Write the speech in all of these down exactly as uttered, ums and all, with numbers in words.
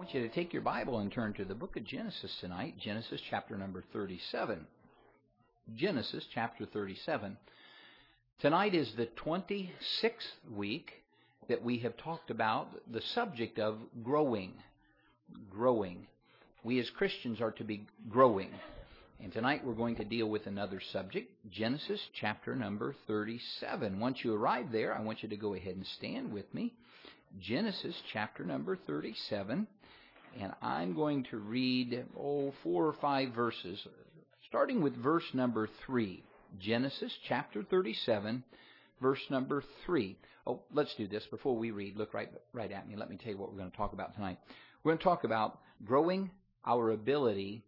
want you to take your Bible and turn to the book of Genesis tonight, Genesis chapter number thirty-seven. Genesis chapter thirty-seven. Tonight is the twenty-sixth week that we have talked about the subject of growing. Growing. We as Christians are to be growing. And tonight we're going to deal with another subject, Genesis chapter number thirty-seven. Once you arrive there, I want you to go ahead and stand with me. Genesis chapter number thirty-seven. And I'm going to read, oh, four or five verses, starting with verse number three. Genesis chapter thirty-seven, verse number three. Oh, let's do this before we read. Look right, right at me. Let me tell you what we're going to talk about tonight. We're going to talk about growing our ability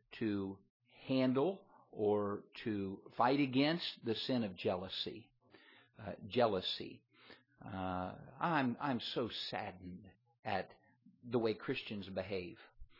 to handle or to fight against the sin of jealousy. Uh, jealousy. Uh, I'm I'm so saddened at the way Christians behave.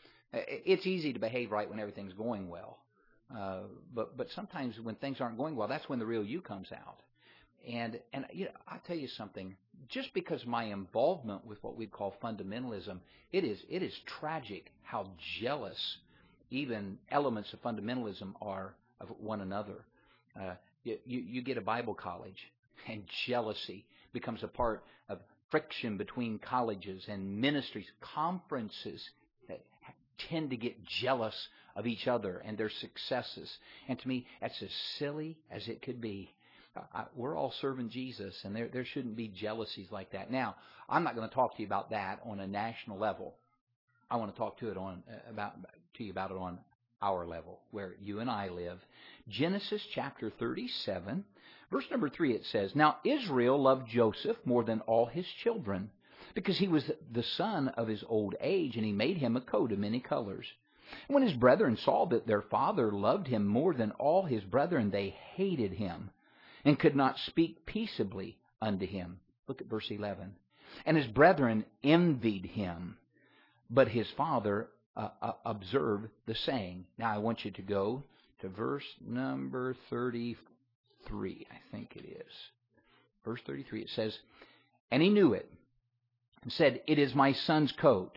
It's easy to behave right when everything's going well, uh, but but sometimes when things aren't going well, that's when the real you comes out. And and you know, I'll tell you something. Just because of my involvement with what we call fundamentalism, it is it is tragic how jealous even elements of fundamentalism are of one another. Uh, you, you you get a Bible college, and jealousy becomes a part of friction between colleges and ministries. Conferences that tend to get jealous of each other and their successes. And to me, that's as silly as it could be. Uh, we're all serving Jesus, and there there shouldn't be jealousies like that. Now, I'm not going to talk to you about that on a national level. I want to talk to it on uh, about to you about it on our level, where you and I live. Genesis chapter thirty-seven, verse number three, it says, "Now Israel loved Joseph more than all his children, because he was the son of his old age, and he made him a coat of many colors. And when his brethren saw that their father loved him more than all his brethren, they hated him, and could not speak peaceably unto him." Look at verse eleven. "And his brethren envied him, but his father uh, uh, observed the saying." Now I want you to go to verse number thirty-three, I think it is. Verse thirty-three, it says, "And he knew it, and said, It is my son's coat.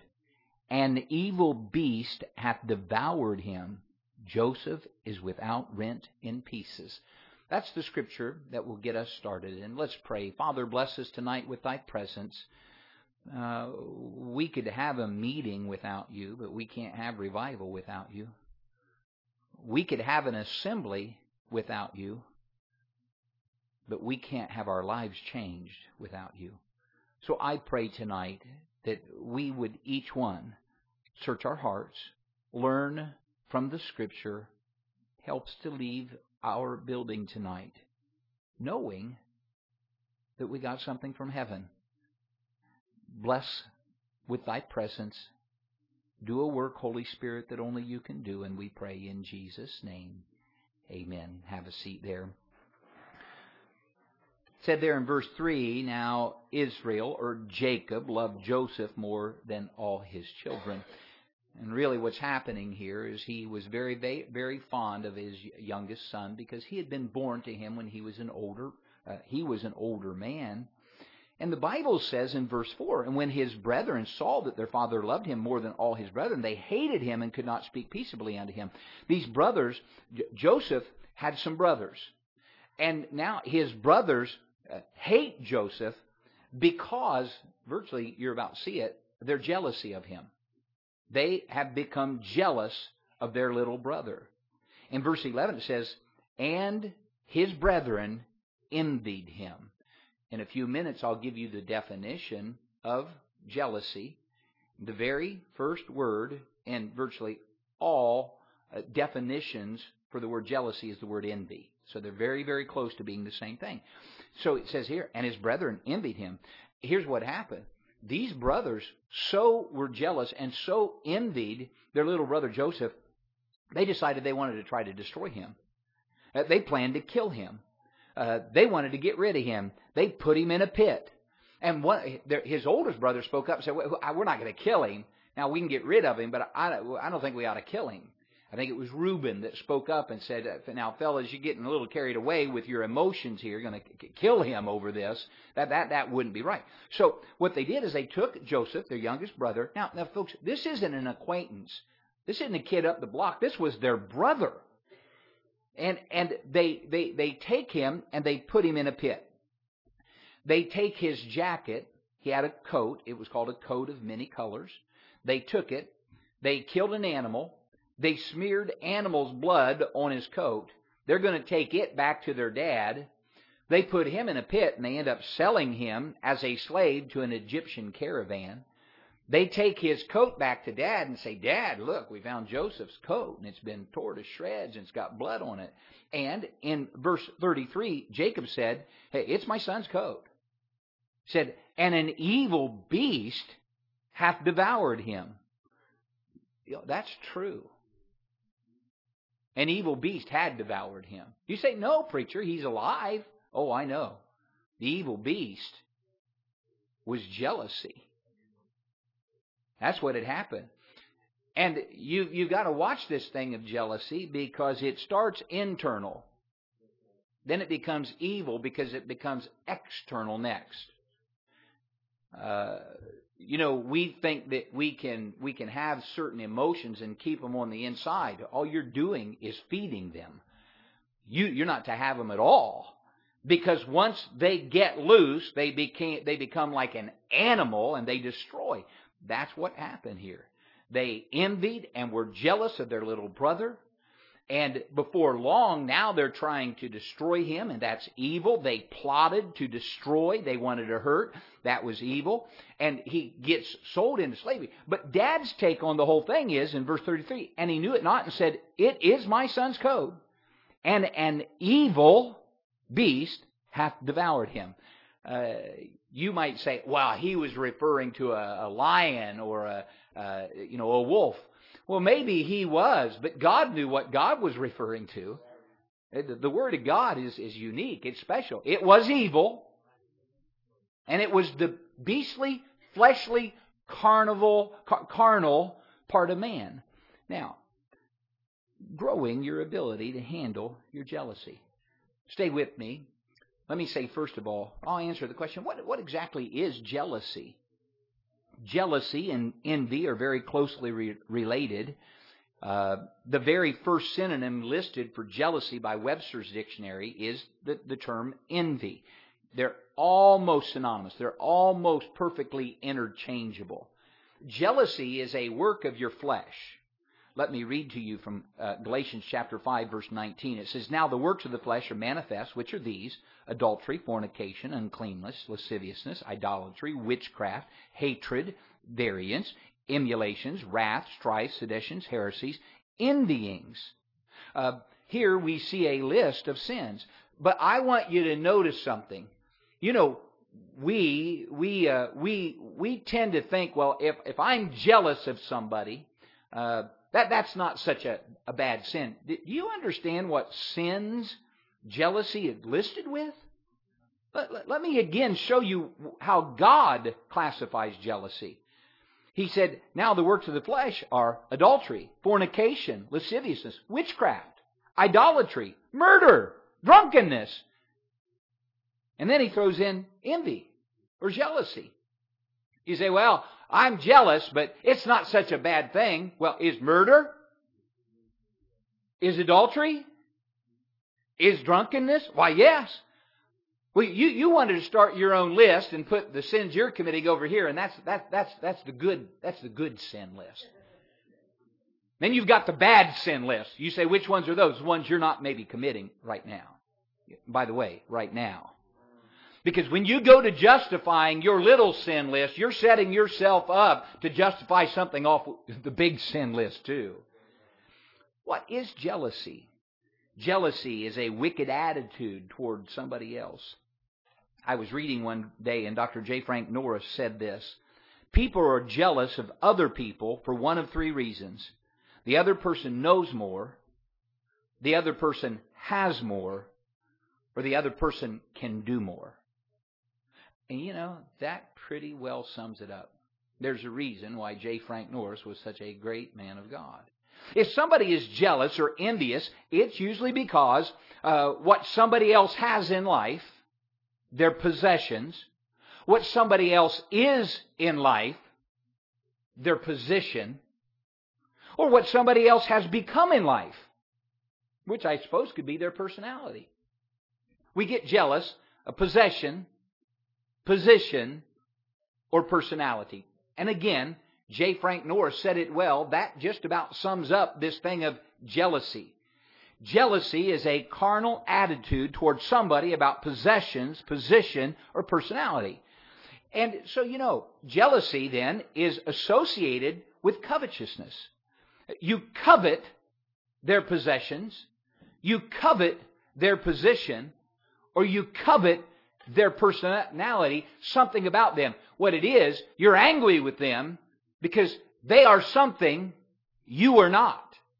An evil beast hath devoured him. Joseph is without rent in pieces." That's the scripture that will get us started. And let's pray. Father, bless us tonight with thy presence. Uh, we could have a meeting without you, but we can't have revival without you. We could have an assembly without you, but we can't have our lives changed without you. So I pray tonight that we would each one search our hearts, learn from the scripture, helps to leave our building tonight, knowing that we got something from heaven. Bless with thy presence. Do a work, Holy Spirit, that only you can do, and we pray in Jesus' name. Amen. Have a seat there. It said there in verse three, "Now Israel," or Jacob, "loved Joseph more than all his children." And really what's happening here is he was very, very fond of his youngest son, because he had been born to him when he was an older, uh, he was an older man. And the Bible says in verse four, "And when his brethren saw that their father loved him more than all his brethren, they hated him and could not speak peaceably unto him." These brothers, J- Joseph had some brothers. And now his brothers uh, hate Joseph because, virtually, you're about to see it, their jealousy of him. They have become jealous of their little brother. In verse eleven it says, "And his brethren envied him." In a few minutes I'll give you the definition of jealousy. The very first word in virtually all uh, definitions for the word jealousy is the word envy. So they're very, very close to being the same thing. So it says here, "And his brethren envied him." Here's what happened. These brothers so were jealous and so envied their little brother Joseph, they decided they wanted to try to destroy him. Uh, they planned to kill him. Uh, they wanted to get rid of him. They put him in a pit. And one, their, his oldest brother spoke up and said, "We're not going to kill him. Now, we can get rid of him, but I, I don't think we ought to kill him." I think it was Reuben that spoke up and said, now, fellas, you're getting a little carried away with your emotions here. You're going to kill him over this. That, that, that wouldn't be right. So what they did is they took Joseph, their youngest brother. Now, now, folks, this isn't an acquaintance. This isn't a kid up the block. This was their brother. And, and they, they, they take him and they put him in a pit. They take his jacket. He had a coat. It was called a coat of many colors. They took it. They killed an animal. They smeared animal's blood on his coat. They're going to take it back to their dad. They put him in a pit, and they end up selling him as a slave to an Egyptian caravan. They take his coat back to Dad and say, Dad, look, we found Joseph's coat, and it's been torn to shreds, and it's got blood on it. And in verse thirty-three, Jacob said, hey, it's my son's coat. He said, and an evil beast hath devoured him. You know, that's true. An evil beast had devoured him. You say, no, preacher, he's alive. Oh, I know. The evil beast was jealousy. That's what had happened. And you, you've got to watch this thing of jealousy because it starts internal. Then it becomes evil because it becomes external next. Uh, you know, we think that we can we can have certain emotions and keep them on the inside. All you're doing is feeding them. You, you're not to have them at all. Because once they get loose, they became they become like an animal and they destroy. That's what happened here. They envied and were jealous of their little brother. And before long, now they're trying to destroy him, and that's evil. They plotted to destroy. They wanted to hurt. That was evil. And he gets sold into slavery. But Dad's take on the whole thing is, in verse thirty-three, and he knew it not and said, it is my son's coat, and an evil beast hath devoured him. Uh, you might say, well, he was referring to a, a lion or a, uh, you know, a wolf. Well, maybe he was, but God knew what God was referring to. The, the Word of God is, is unique. It's special. It was evil, and it was the beastly, fleshly, carnival, car, carnal part of man. Now, growing your ability to handle your jealousy. Stay with me. Let me say, first of all, I'll answer the question, what, what exactly is jealousy? Jealousy and envy are very closely re- related. Uh, the very first synonym listed for jealousy by Webster's dictionary is the, the term envy. They're almost synonymous. They're almost perfectly interchangeable. Jealousy is a work of your flesh. Let me read to you from uh, Galatians chapter five, verse nineteen. It says, now the works of the flesh are manifest, which are these: adultery, fornication, uncleanness, lasciviousness, idolatry, witchcraft, hatred, variance, emulations, wrath, strife, seditions, heresies, envyings. Uh, here we see a list of sins. But I want you to notice something. You know, we we uh, we we tend to think, well, if if I'm jealous of somebody, uh, that that's not such a, a bad sin. Do you understand what sins jealousy is listed with? Let, let, let me again show you how God classifies jealousy. He said, now the works of the flesh are adultery, fornication, lasciviousness, witchcraft, idolatry, murder, drunkenness. And then he throws in envy or jealousy. You say, well, I'm jealous, but it's not such a bad thing. Well, is murder? Is adultery? Is drunkenness? Why, yes. Well, you, you wanted to start your own list and put the sins you're committing over here, and that's that, that's that's the good that's the good sin list. Then you've got the bad sin list. You say, which ones are those? The ones you're not maybe committing right now. By the way, right now. Because when you go to justifying your little sin list, you're setting yourself up to justify something off the big sin list too. What is jealousy? Jealousy is a wicked attitude toward somebody else. I was reading one day, and Doctor J. Frank Norris said this: people are jealous of other people for one of three reasons. The other person knows more, the other person has more, or the other person can do more. And you know, that pretty well sums it up. There's a reason why J. Frank Norris was such a great man of God. If somebody is jealous or envious, it's usually because uh, what somebody else has in life, their possessions, what somebody else is in life, their position, or what somebody else has become in life, which I suppose could be their personality. We get jealous of possession, position, or personality. And again, J. Frank Norris said it well. That just about sums up this thing of jealousy. Jealousy is a carnal attitude towards somebody about possessions, position, or personality. And so, you know, jealousy then is associated with covetousness. You covet their possessions, you covet their position, or you covet their personality, something about them. What it is, you're angry with them because they are something you are not.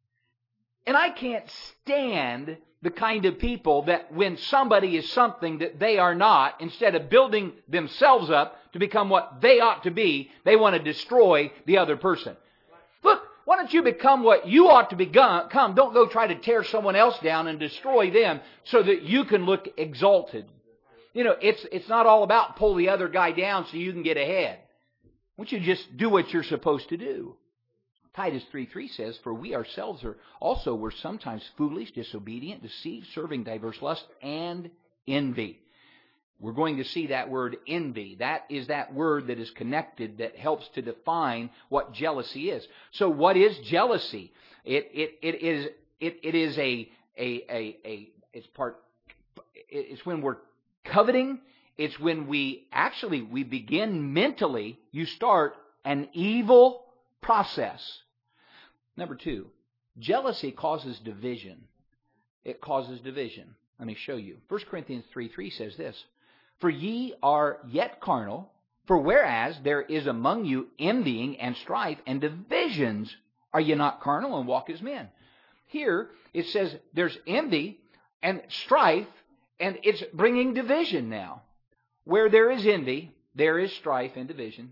And I can't stand the kind of people that when somebody is something that they are not, instead of building themselves up to become what they ought to be, they want to destroy the other person. Look, why don't you become what you ought to become? Don't go try to tear someone else down and destroy them so that you can look exalted. You know, it's it's not all about pull the other guy down so you can get ahead. Why don't you just do what you're supposed to do? Titus three three says, "For we ourselves are also were sometimes foolish, disobedient, deceived, serving diverse lusts and envy." We're going to see that word envy. That is that word that is connected that helps to define what jealousy is. So what is jealousy? It it it is it it is a a a, a it's part it's when we're coveting. It's when we actually we begin mentally, you start an evil process. Number two, jealousy causes division. It causes division. Let me show you. First Corinthians three three says this, "For ye are yet carnal, for whereas there is among you envying and strife and divisions, are ye not carnal and walk as men?" Here it says there's envy and strife, and it's bringing division now. Where there is envy, there is strife and division.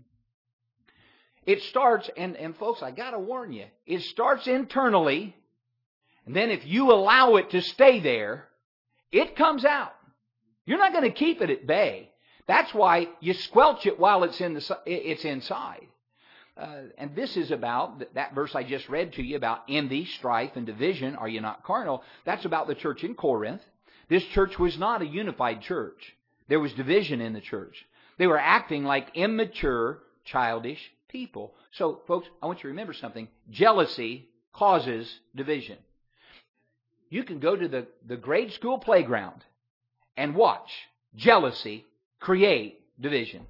It starts, and, and folks, I got to warn you, it starts internally, and then if you allow it to stay there, it comes out. You're not going to keep it at bay. That's why you squelch it while it's in the it's inside. Uh, and this is about, that verse I just read to you about envy, strife, and division, are you not carnal? That's about the church in Corinth. This church was not a unified church. There was division in the church. They were acting like immature, childish people. So, folks, I want you to remember something. Jealousy causes division. You can go to the, the grade school playground and watch jealousy create division.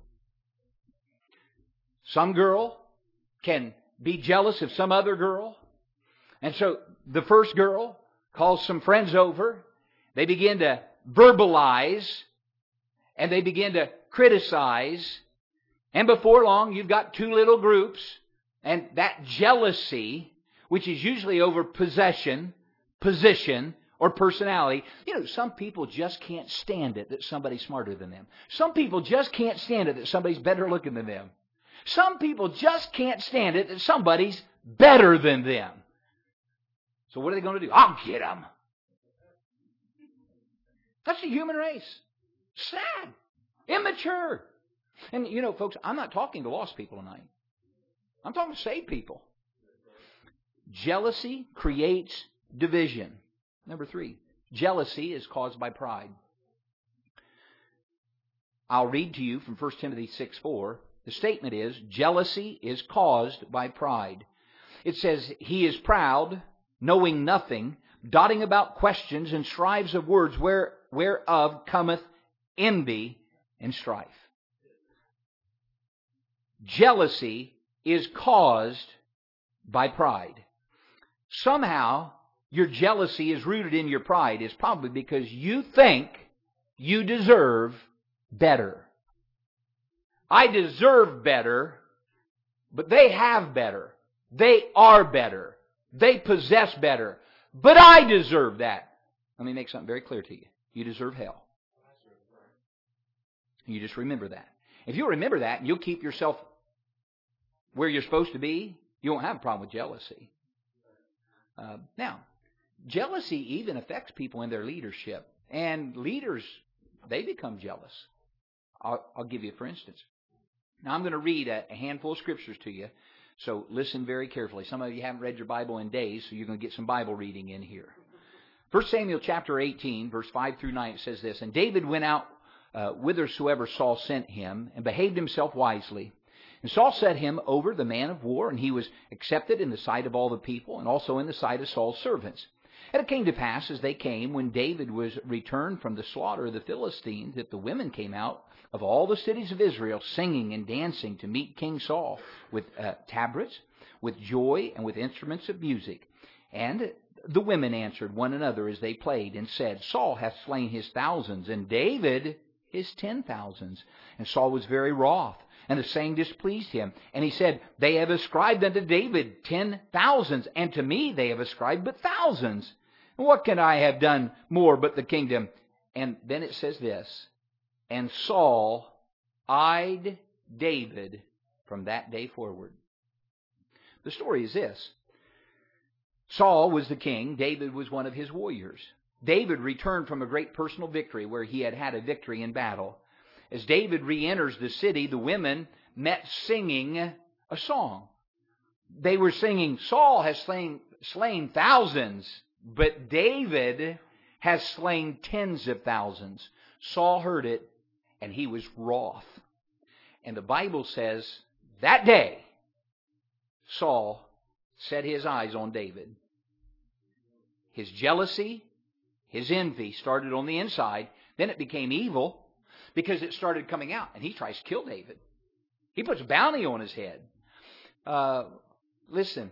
Some girl can be jealous of some other girl. And so the first girl calls some friends over. They begin to verbalize and they begin to criticize. And before long, you've got two little groups. And that jealousy, which is usually over possession, position, or personality. You know, some people just can't stand it that somebody's smarter than them. Some people just can't stand it that somebody's better looking than them. Some people just can't stand it that somebody's better than them. So what are they going to do? I'll get them. That's the human race. Sad. Immature. And, you know, folks, I'm not talking to lost people tonight. I'm talking to saved people. Jealousy creates division. Number three, jealousy is caused by pride. I'll read to you from First Timothy six four. The statement is, jealousy is caused by pride. It says, he is proud, knowing nothing, dotting about questions and strives of words, where, whereof cometh envy and strife. Jealousy is caused by pride. Somehow, your jealousy is rooted in your pride. It's probably because you think you deserve better. I deserve better, but they have better. They are better. They possess better. But I deserve that. Let me make something very clear to you. You deserve hell. You just remember that. If you remember that and you'll keep yourself where you're supposed to be, you won't have a problem with jealousy. Uh, now, jealousy even affects people in their leadership. And leaders, they become jealous. I'll, I'll give you for instance. Now, I'm going to read a, a handful of scriptures to you. So listen very carefully. Some of you haven't read your Bible in days, so you're going to get some Bible reading in here. First Samuel chapter eighteen, verse five through nine, it says this, And David went out uh, whithersoever Saul sent him, and behaved himself wisely. And Saul set him over the man of war, and he was accepted in the sight of all the people, and also in the sight of Saul's servants. And it came to pass, as they came, when David was returned from the slaughter of the Philistines, that the women came out of all the cities of Israel, singing and dancing to meet King Saul, with uh, tabrets, with joy, and with instruments of music. And the women answered one another as they played, and said, Saul hath slain his thousands, and David his ten thousands. And Saul was very wroth, and the saying displeased him. And he said, They have ascribed unto David ten thousands, and to me they have ascribed but thousands. And what can I have done more but the kingdom? And then it says this, And Saul eyed David from that day forward. The story is this. Saul was the king. David was one of his warriors. David returned from a great personal victory where he had had a victory in battle. As David re-enters the city, the women met singing a song. They were singing, Saul has slain, slain thousands, but David has slain tens of thousands. Saul heard it, and he was wroth. And the Bible says, that day, Saul set his eyes on David. His jealousy, his envy started on the inside. Then it became evil because it started coming out. And he tries to kill David. He puts a bounty on his head. Uh, listen,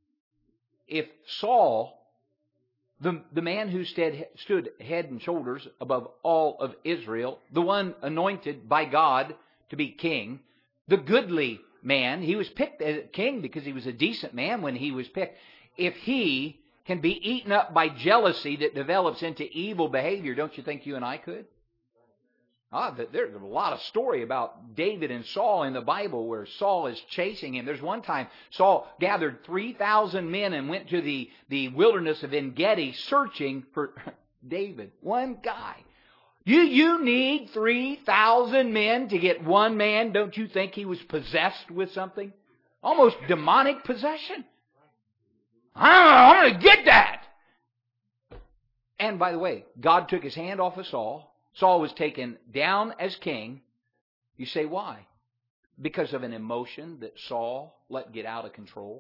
if Saul, the, the man who stood, stood head and shoulders above all of Israel, the one anointed by God to be king, the goodly man, he was picked as king because he was a decent man when he was picked. If he can be eaten up by jealousy that develops into evil behavior, don't you think you and I could? Ah, there's a lot of story about David and Saul in the Bible where Saul is chasing him. There's one time Saul gathered three thousand men and went to the, the wilderness of En-Gedi searching for David. One guy. You, you need three thousand men to get one man. Don't you think he was possessed with something? Almost demonic possession. I'm going to get that. And by the way, God took his hand off of Saul. Saul was taken down as king. You say, why? Because of an emotion that Saul let get out of control.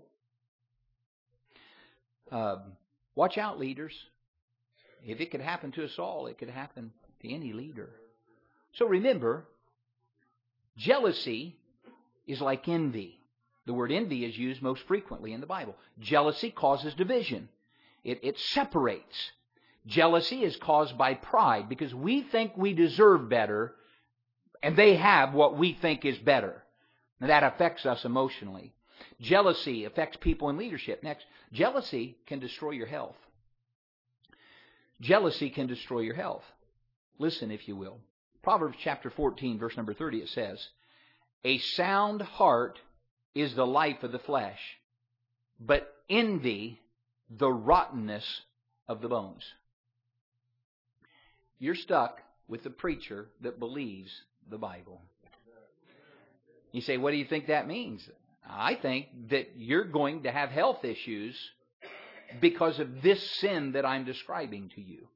Um, watch out, leaders. If it could happen to a Saul, it could happen to any leader. So remember, jealousy is like envy. The word envy is used most frequently in the Bible. Jealousy causes division. It, it separates. Jealousy is caused by pride because we think we deserve better and they have what we think is better. And that affects us emotionally. Jealousy affects people in leadership. Next, jealousy can destroy your health. Jealousy can destroy your health. Listen, if you will. Proverbs chapter fourteen, verse number thirty, it says, A sound heart is the life of the flesh, but envy the rottenness of the bones. You're stuck with the preacher that believes the Bible. You say, what do you think that means? I think that you're going to have health issues because of this sin that I'm describing to you.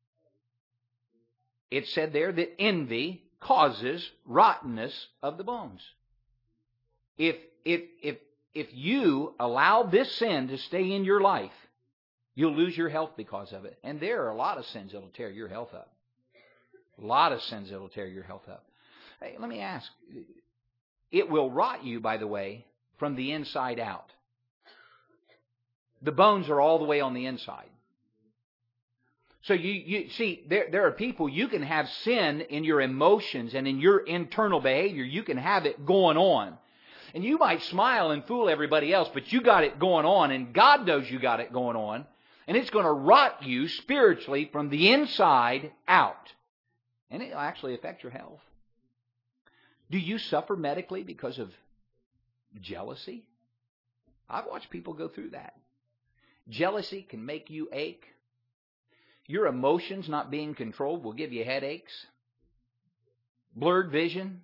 It said there that envy causes rottenness of the bones. If if if if you allow this sin to stay in your life, you'll lose your health because of it. And there are a lot of sins that'll tear your health up. A lot of sins that'll tear your health up. Hey, let me ask. It will rot you, by the way, from the inside out. The bones are all the way on the inside. So you, you see, there, there are people, you can have sin in your emotions and in your internal behavior. You can have it going on. And you might smile and fool everybody else, but you got it going on, and God knows you got it going on. And it's going to rot you spiritually from the inside out. And it'll actually affect your health. Do you suffer medically because of jealousy? I've watched people go through that. Jealousy can make you ache. Your emotions not being controlled will give you headaches, blurred vision,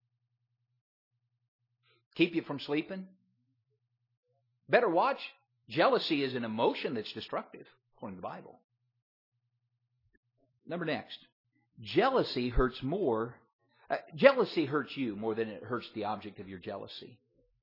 keep you from sleeping. Better watch. Jealousy is an emotion that's destructive, according to the Bible. Number next. Jealousy hurts more. Uh, jealousy hurts you more than it hurts the object of your jealousy.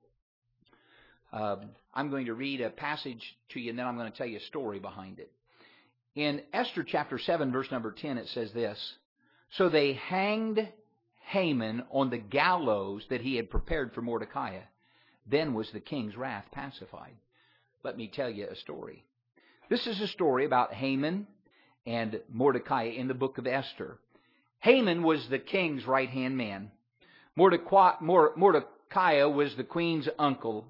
Um, I'm going to read a passage to you, and then I'm going to tell you a story behind it. In Esther chapter seven, verse number ten, it says this. So they hanged Haman on the gallows that he had prepared for Mordecai. Then was the king's wrath pacified. Let me tell you a story. This is a story about Haman and Mordecai in the book of Esther. Haman was the king's right-hand man. Mordecai, Mordecai was the queen's uncle.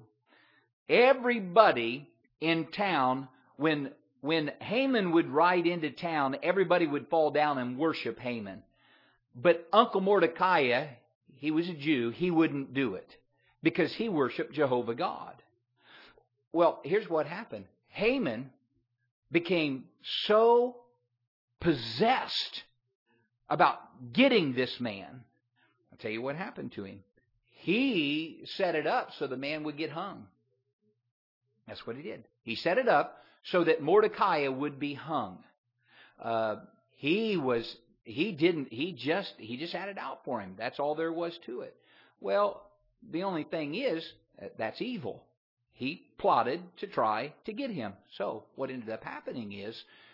Everybody in town, when, when Haman would ride into town, everybody would fall down and worship Haman. But Uncle Mordecai, he was a Jew, he wouldn't do it because he worshiped Jehovah God. Well, here's what happened. Haman became so possessed about getting this man. I'll tell you what happened to him. He set it up so the man would get hung. That's what he did. He set it up so that Mordecai would be hung. Uh, he was, he didn't, he just, he just had it out for him. That's all there was to it. Well, the only thing is, that's evil. He plotted to try to get him. So what ended up happening is,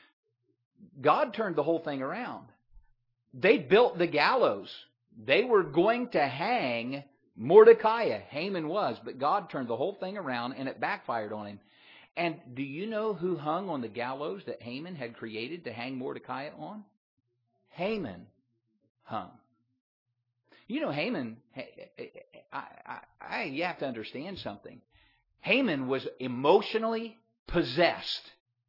God turned the whole thing around. They built the gallows. They were going to hang Mordecai. Haman was, but God turned the whole thing around and it backfired on him. And do you know who hung on the gallows that Haman had created to hang Mordecai on? Haman hung. You know, Haman, I, I, I, you have to understand something. Haman was emotionally possessed.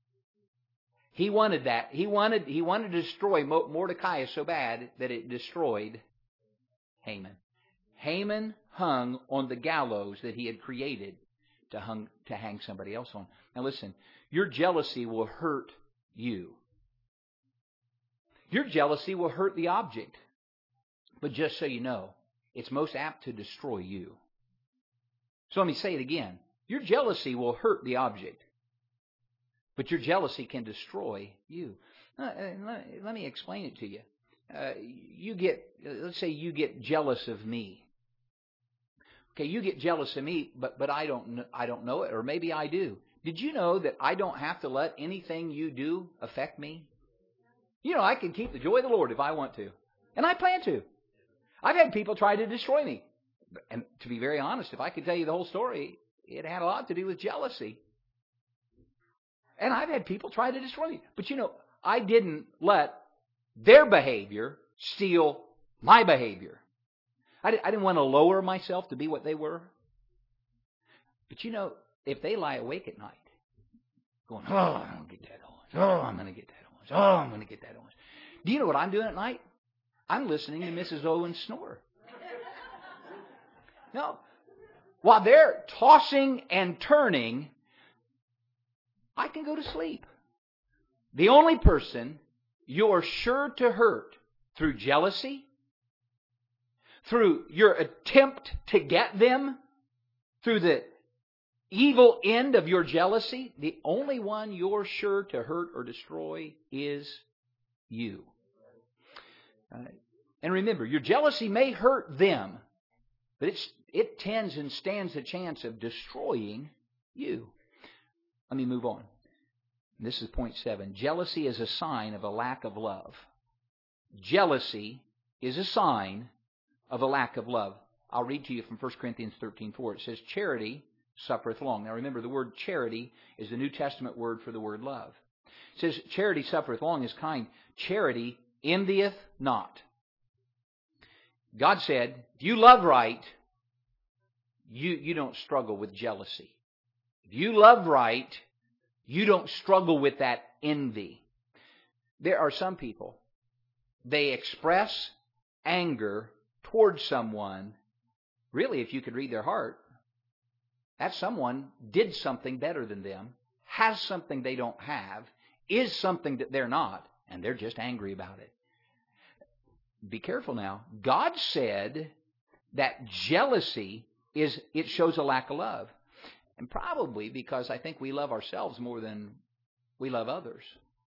He wanted that. He wanted, he wanted to destroy Mordecai so bad that it destroyed Haman. Haman hung on the gallows that he had created to, hung, to hang somebody else on. Now listen, your jealousy will hurt you. Your jealousy will hurt the object. But just so you know, it's most apt to destroy you. So let me say it again. Your jealousy will hurt the object. But your jealousy can destroy you. Uh, let, let me explain it to you. Uh, you get, let's say you get jealous of me. Okay, you get jealous of me, but but I don't I don't know it, or maybe I do. Did you know that I don't have to let anything you do affect me? You know, I can keep the joy of the Lord if I want to, and I plan to. I've had people try to destroy me, and to be very honest, if I could tell you the whole story, it had a lot to do with jealousy. And I've had people try to destroy me. But you know, I didn't let their behavior steal my behavior. I didn't want to lower myself to be what they were. But you know, if they lie awake at night, going, oh, I'm going to get that on. Oh, I'm going to get that on. Oh, I'm going to get that on. Do you know what I'm doing at night? I'm listening to Missus Owen snore. No. While they're tossing and turning, I can go to sleep. The only person you're sure to hurt through jealousy, through your attempt to get them, through the evil end of your jealousy, the only one you're sure to hurt or destroy is you. Uh, and remember, your jealousy may hurt them, but it's, it tends and stands a chance of destroying you. Let me move on. This is point seven. Jealousy is a sign of a lack of love. Jealousy is a sign of a lack of love. I'll read to you from First Corinthians thirteen four. It says, charity suffereth long. Now remember, the word charity is the New Testament word for the word love. It says, charity suffereth long, is kind. Charity envieth not. God said, if you love right, you, you don't struggle with jealousy. If you love right, you don't struggle with that envy. There are some people, they express anger towards someone. Really, if you could read their heart, that someone did something better than them, has something they don't have, is something that they're not, and they're just angry about it. Be careful now. God said that jealousy is, it shows a lack of love. And probably because I think we love ourselves more than we love others.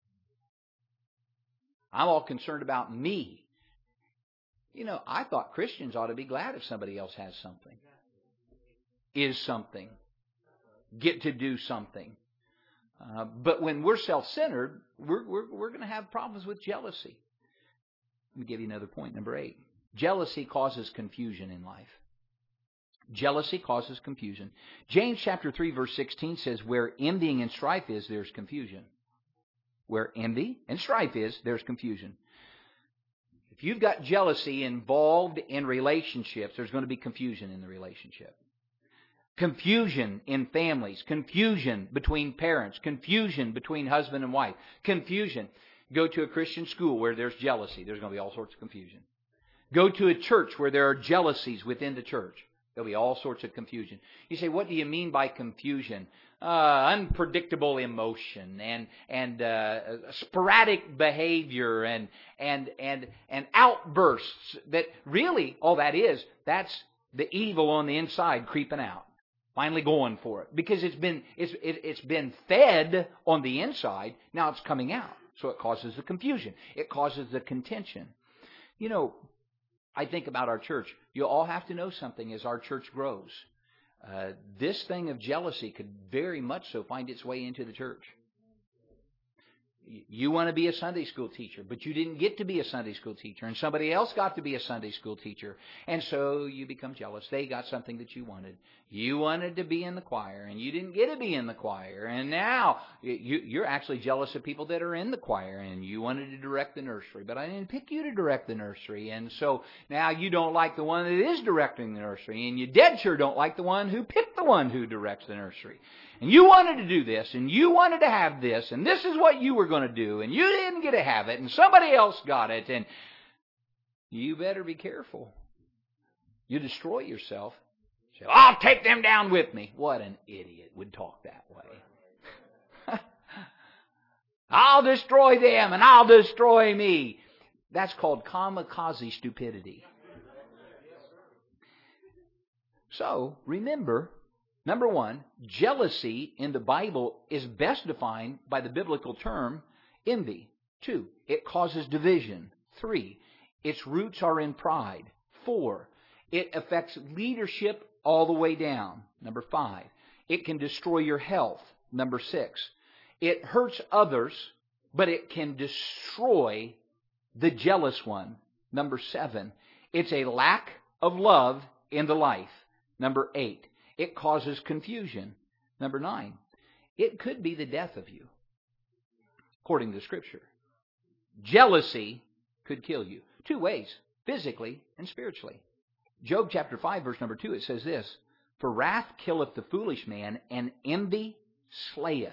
I'm all concerned about me. You know, I thought Christians ought to be glad if somebody else has something, is something, get to do something. Uh, but when we're self-centered, we're, we're, we're going to have problems with jealousy. Let me give you another point, number eight. Jealousy causes confusion in life. Jealousy causes confusion. James chapter three verse sixteen says, where envying and strife is, there's confusion. Where envy and strife is, there's confusion. If you've got jealousy involved in relationships, there's going to be confusion in the relationship. Confusion in families, confusion between parents, confusion between husband and wife, confusion. Go to a Christian school where there's jealousy, there's going to be all sorts of confusion. Go to a church where there are jealousies within the church. There'll be all sorts of confusion. You say, what do you mean by confusion? Uh, unpredictable emotion and and uh, sporadic behavior and and and and outbursts. That really all that is. That's the evil on the inside creeping out, finally going for it because it's been it's it, it's been fed on the inside. Now it's coming out, so it causes the confusion. It causes the contention. You know, I think about our church. You all have to know something as our church grows. Uh, this thing of jealousy could very much so find its way into the church. You want to be a Sunday school teacher, but you didn't get to be a Sunday school teacher, and somebody else got to be a Sunday school teacher, and so you become jealous. They got something that you wanted. You wanted to be in the choir, and you didn't get to be in the choir, and now you, you're actually jealous of people that are in the choir, and you wanted to direct the nursery, but I didn't pick you to direct the nursery, and so now you don't like the one that is directing the nursery, and you dead sure don't like the one who picked the one who directs the nursery. And you wanted to do this, and you wanted to have this, and this is what you were going to do, and you didn't get to have it, and somebody else got it, and you better be careful. You destroy yourself. Say, I'll take them down with me. What an idiot would talk that way. I'll destroy them, and I'll destroy me. That's called kamikaze stupidity. So, remember, number one, jealousy in the Bible is best defined by the biblical term envy. Two, it causes division. Three, its roots are in pride. Four, it affects leadership all the way down. Number five, it can destroy your health. Number six, it hurts others, but it can destroy the jealous one. Number seven, it's a lack of love in the life. Number eight, it causes confusion. Number nine, it could be the death of you, according to Scripture. Jealousy could kill you. Two ways, physically and spiritually. Job chapter five, verse number two, it says this, for wrath killeth the foolish man, and envy slayeth.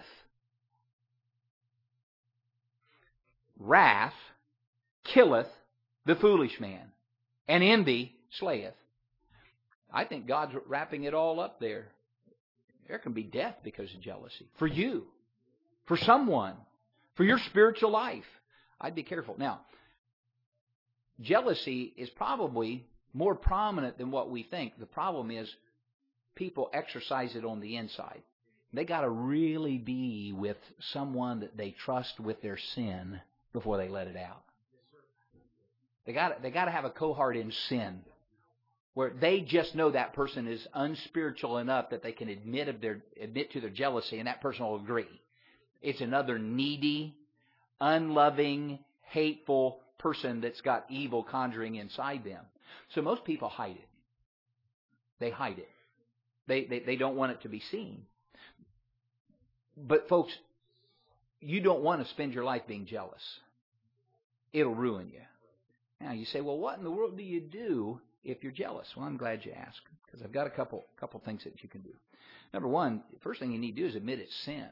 Wrath killeth the foolish man, and envy slayeth. I think God's wrapping it all up there. There can be death because of jealousy. For you. For someone. For your spiritual life. I'd be careful. Now, jealousy is probably more prominent than what we think. The problem is people exercise it on the inside. They got to really be with someone that they trust with their sin before they let it out. They got they got to have a cohort in sin, where they just know that person is unspiritual enough that they can admit of their admit to their jealousy, and that person will agree. It's another needy, unloving, hateful person that's got evil conjuring inside them. So most people hide it. They hide it. They, they, they don't want it to be seen. But folks, you don't want to spend your life being jealous. It'll ruin you. Now you say, well, what in the world do you do if you're jealous? Well, I'm glad you asked, because I've got a couple couple things that you can do. Number one, the first thing you need to do is admit it's sin.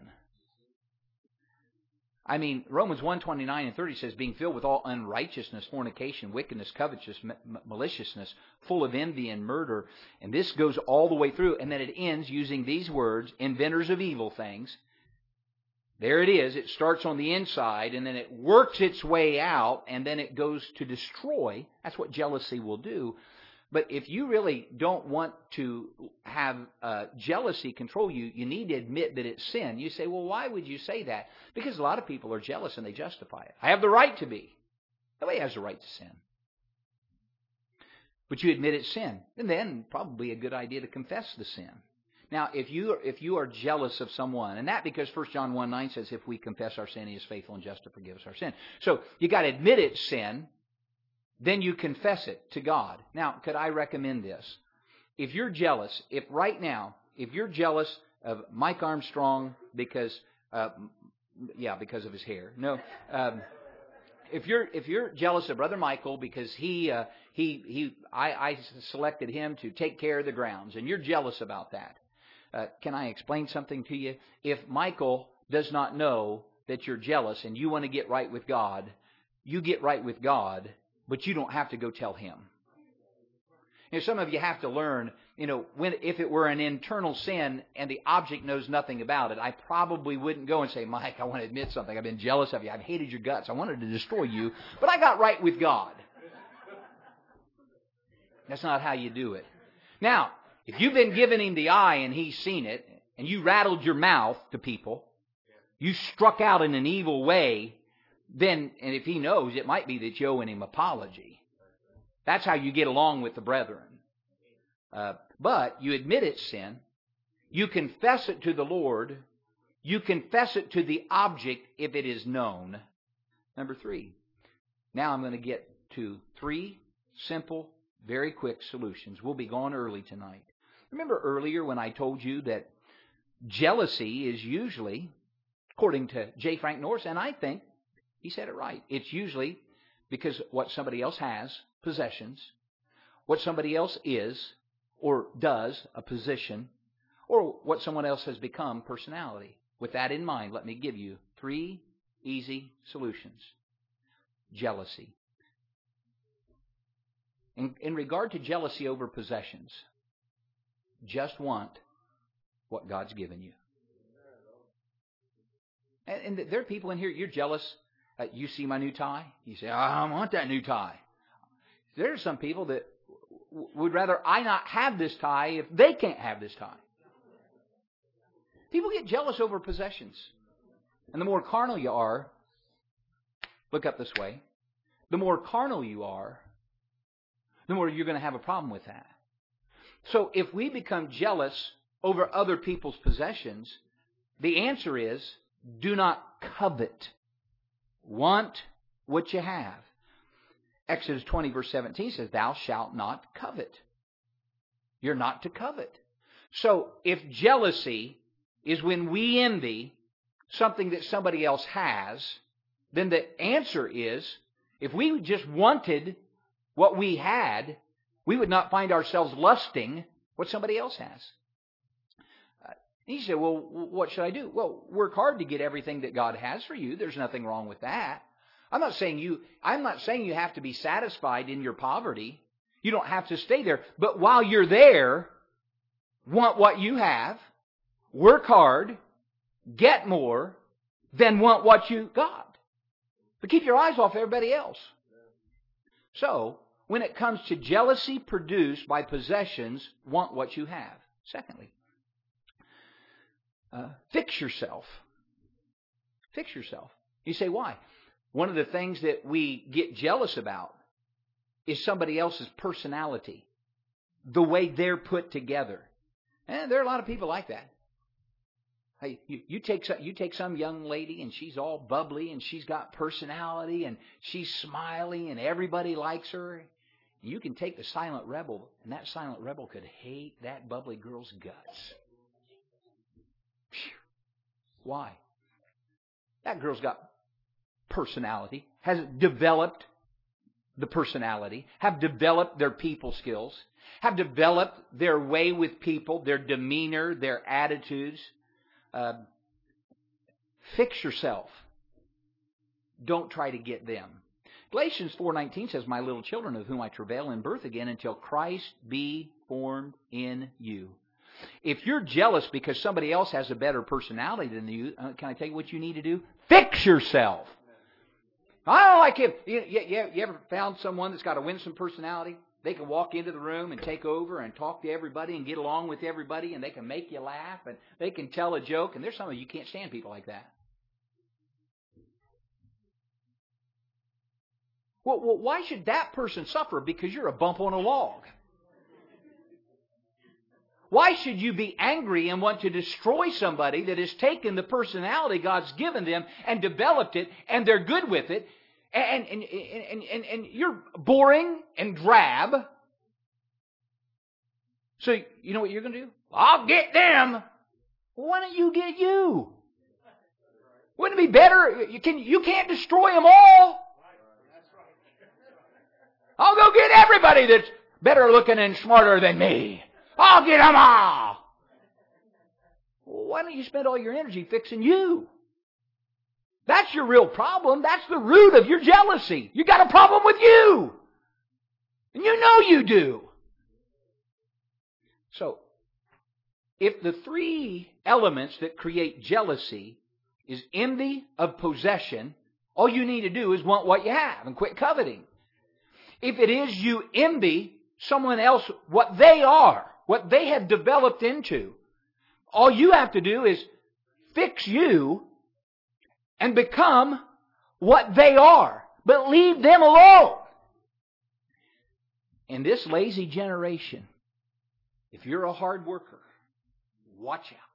I mean, Romans one twenty-nine and thirty says, being filled with all unrighteousness, fornication, wickedness, covetousness, maliciousness, full of envy and murder. And this goes all the way through. And then it ends using these words, inventors of evil things, There it is. It starts on the inside, and then it works its way out, and then it goes to destroy. That's what jealousy will do. But if you really don't want to have uh, jealousy control you, you need to admit that it's sin. You say, well, why would you say that? Because a lot of people are jealous and they justify it. I have the right to be. Nobody has the right to sin. But you admit it's sin. And then probably a good idea to confess the sin. Now, if you, if you are jealous of someone, and that because First John one nine says, if we confess our sin, He is faithful and just to forgive us our sin. So you got to admit it's sin. Then you confess it to God. Now, could I recommend this? If you're jealous, if right now, if you're jealous of Mike Armstrong because, uh, yeah, because of his hair. No, um, if you're if you're jealous of Brother Michael because he uh, he he I, I selected him to take care of the grounds, and you're jealous about that. Uh, can I explain something to you? If Michael does not know that you're jealous and you want to get right with God, you get right with God. But you don't have to go tell him. You know, some of you have to learn, you know, when if it were an internal sin and the object knows nothing about it, I probably wouldn't go and say, Mike, I want to admit something. I've been jealous of you. I've hated your guts. I wanted to destroy you. But I got right with God. That's not how you do it. Now, if you've been giving him the eye and he's seen it, and you rattled your mouth to people, you struck out in an evil way, then, and if he knows, it might be that you owe him apology. That's how you get along with the brethren. Uh, but you admit it's sin. You confess it to the Lord. You confess it to the object if it is known. Number three. Now I'm going to get to three simple, very quick solutions. We'll be gone early tonight. Remember earlier when I told you that jealousy is usually, according to J. Frank Norris, and I think he said it right. It's usually because what somebody else has, possessions, what somebody else is or does, a position, or what someone else has become, personality. With that in mind, let me give you three easy solutions. Jealousy. In, in regard to jealousy over possessions, just want what God's given you. And, and there are people in here, you're jealous. Uh, you see my new tie? You say, oh, I want that new tie. There are some people that w- would rather I not have this tie if they can't have this tie. People get jealous over possessions. And the more carnal you are, look up this way, the more carnal you are, the more you're going to have a problem with that. So if we become jealous over other people's possessions, the answer is do not covet. Want what you have. Exodus twenty verse seventeen says, thou shalt not covet. You're not to covet. So if jealousy is when we envy something that somebody else has, then the answer is, if we just wanted what we had, we would not find ourselves lusting what somebody else has. He said, well, what should I do? Well, work hard to get everything that God has for you. There's nothing wrong with that. I'm not saying you, I'm not saying you have to be satisfied in your poverty. You don't have to stay there. But while you're there, want what you have, work hard, get more, then want what you got. But keep your eyes off everybody else. So, when it comes to jealousy produced by possessions, want what you have. Secondly, Uh, fix yourself. Fix yourself. You say, why? One of the things that we get jealous about is somebody else's personality, the way they're put together. And there are a lot of people like that. Hey, you, you take some, you take some young lady and she's all bubbly and she's got personality and she's smiling and everybody likes her. You can take the silent rebel and that silent rebel could hate that bubbly girl's guts. Why? That girl's got personality, has developed the personality, have developed their people skills, have developed their way with people, their demeanor, their attitudes. Uh, fix yourself. Don't try to get them. Galatians four nineteen says, my little children, of whom I travail in birth again until Christ be formed in you. If you're jealous because somebody else has a better personality than you, uh, can I tell you what you need to do? Fix yourself. I don't like him. You, you, you ever found someone that's got a winsome personality? They can walk into the room and take over and talk to everybody and get along with everybody, and they can make you laugh, and they can tell a joke. And there's some of you, you can't stand people like that. Well, well, why should that person suffer because you're a bump on a log? Why should you be angry and want to destroy somebody that has taken the personality God's given them and developed it, and they're good with it, and, and, and, and, and you're boring and drab? So you know what you're going to do? I'll get them. Well, why don't you get you? Wouldn't it be better? You, can, you can't destroy them all. I'll go get everybody that's better looking and smarter than me. I'll get them all. Well, why don't you spend all your energy fixing you? That's your real problem. That's the root of your jealousy. You got a problem with you. And you know you do. So, if the three elements that create jealousy is envy of possession, all you need to do is want what you have and quit coveting. If it is you envy someone else, what they are, what they have developed into, all you have to do is fix you and become what they are. But leave them alone. In this lazy generation, if you're a hard worker, watch out.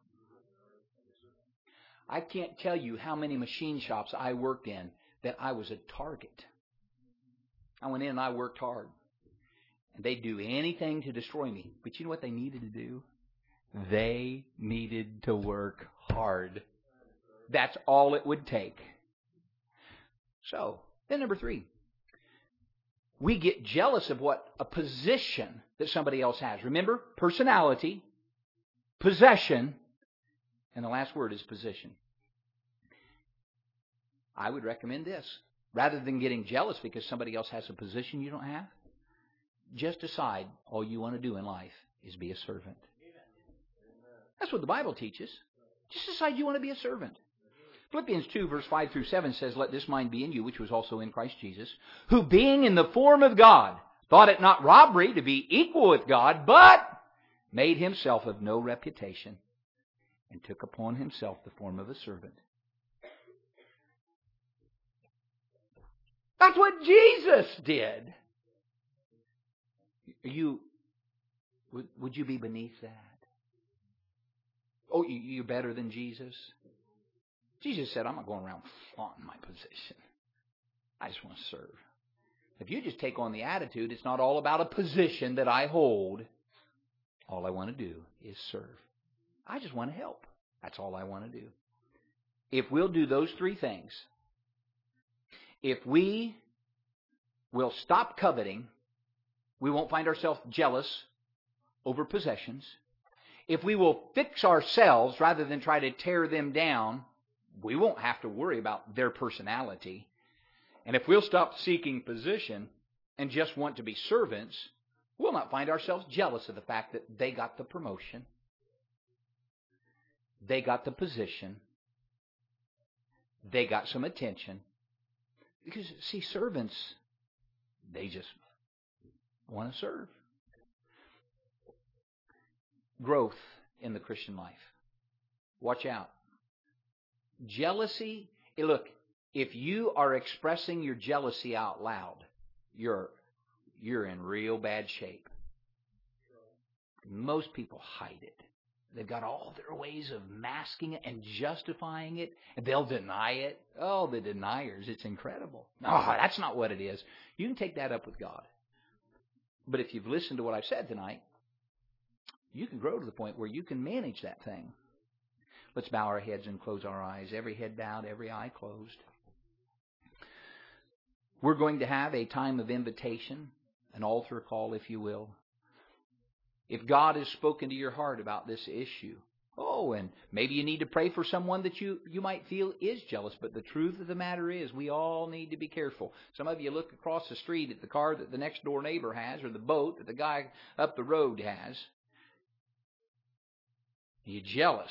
I can't tell you how many machine shops I worked in that I was a target. I went in and I worked hard. And they'd do anything to destroy me. But you know what they needed to do? They needed to work hard. That's all it would take. So, then number three. We get jealous of what a position that somebody else has. Remember, personality, possession, and the last word is position. I would recommend this. Rather than getting jealous because somebody else has a position you don't have, just decide all you want to do in life is be a servant. That's what the Bible teaches. Just decide you want to be a servant. Philippians two, verse five through seven says, "Let this mind be in you, which was also in Christ Jesus, who being in the form of God, thought it not robbery to be equal with God, but made himself of no reputation, and took upon himself the form of a servant." That's what Jesus did. You would, would you be beneath that? Oh, you're better than Jesus? Jesus said, I'm not going around flaunting my position. I just want to serve. If you just take on the attitude, it's not all about a position that I hold. All I want to do is serve. I just want to help. That's all I want to do. If we'll do those three things, if we will stop coveting, we won't find ourselves jealous over possessions. If we will fix ourselves rather than try to tear them down, we won't have to worry about their personality. And if we'll stop seeking position and just want to be servants, we'll not find ourselves jealous of the fact that they got the promotion. They got the position. They got some attention. Because, see, servants, they just want to serve. Growth in the Christian life. Watch out. Jealousy, look, if you are expressing your jealousy out loud, you're, you're in real bad shape. Most people hide it. They've got all their ways of masking it and justifying it, and they'll deny it. Oh, the deniers, it's incredible. No, that's not what it is. You can take that up with God. But if you've listened to what I've said tonight, you can grow to the point where you can manage that thing. Let's bow our heads and close our eyes. Every head bowed, every eye closed. We're going to have a time of invitation, an altar call, if you will. If God has spoken to your heart about this issue, oh, and maybe you need to pray for someone that you, you might feel is jealous, but the truth of the matter is we all need to be careful. Some of you look across the street at the car that the next door neighbor has or the boat that the guy up the road has. You're jealous.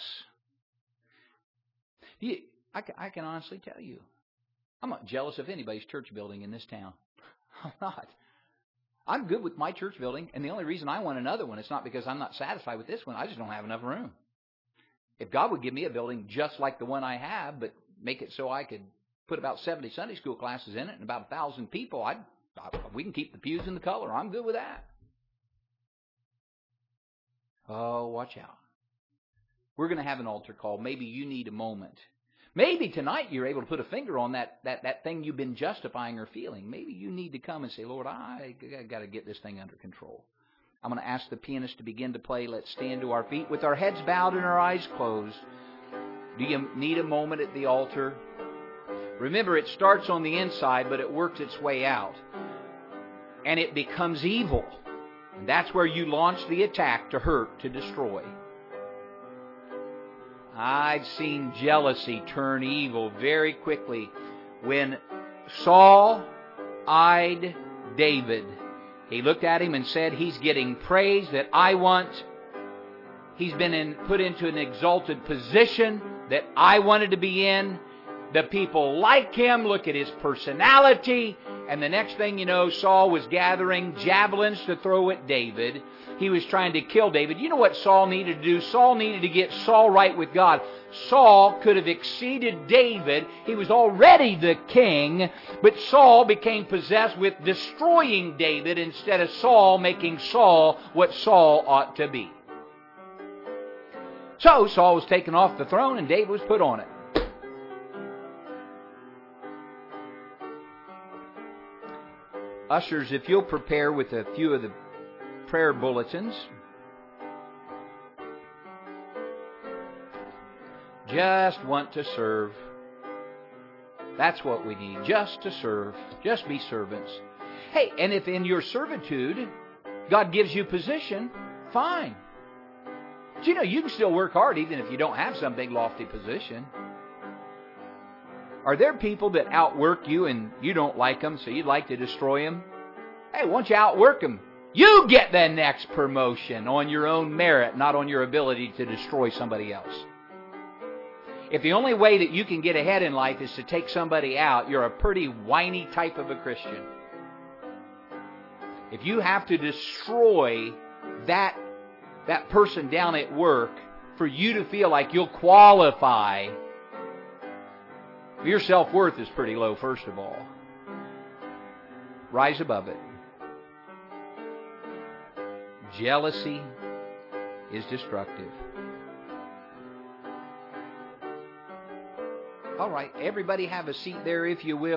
You, I, can, I can honestly tell you, I'm not jealous of anybody's church building in this town. I'm not. I'm good with my church building, and the only reason I want another one is not because I'm not satisfied with this one. I just don't have enough room. If God would give me a building just like the one I have, but make it so I could put about seventy Sunday school classes in it and about a thousand people, I'd, I, we can keep the pews in the color. I'm good with that. Oh, watch out. We're going to have an altar call. Maybe you need a moment. Maybe tonight you're able to put a finger on that, that, that thing you've been justifying or feeling. Maybe you need to come and say, Lord, I got to get this thing under control. I'm going to ask the pianist to begin to play. Let's stand to our feet with our heads bowed and our eyes closed. Do you need a moment at the altar? Remember, it starts on the inside, but it works its way out. And it becomes evil. And that's where you launch the attack to hurt, to destroy. I've seen jealousy turn evil very quickly. When Saul eyed David, he looked at him and said, he's getting praise that I want. He's been in, put into an exalted position that I wanted to be in. The people like him. Look at his personality. And the next thing you know, Saul was gathering javelins to throw at David. He was trying to kill David. You know what Saul needed to do? Saul needed to get Saul right with God. Saul could have exceeded David. He was already the king. But Saul became possessed with destroying David instead of Saul making Saul what Saul ought to be. So Saul was taken off the throne and David was put on it. Ushers, if you'll prepare with a few of the prayer bulletins. Just want to serve. That's what we need. Just to serve. Just be servants. Hey, and if in your servitude God gives you position, fine. But you know, you can still work hard even if you don't have some big lofty position. Are there people that outwork you and you don't like them, so you'd like to destroy them? Hey, once you outwork them, you get the next promotion on your own merit, not on your ability to destroy somebody else. If the only way that you can get ahead in life is to take somebody out, you're a pretty whiny type of a Christian. If you have to destroy that, that person down at work for you to feel like you'll qualify, your self-worth is pretty low, first of all. Rise above it. Jealousy is destructive. All right, everybody have a seat there if you will.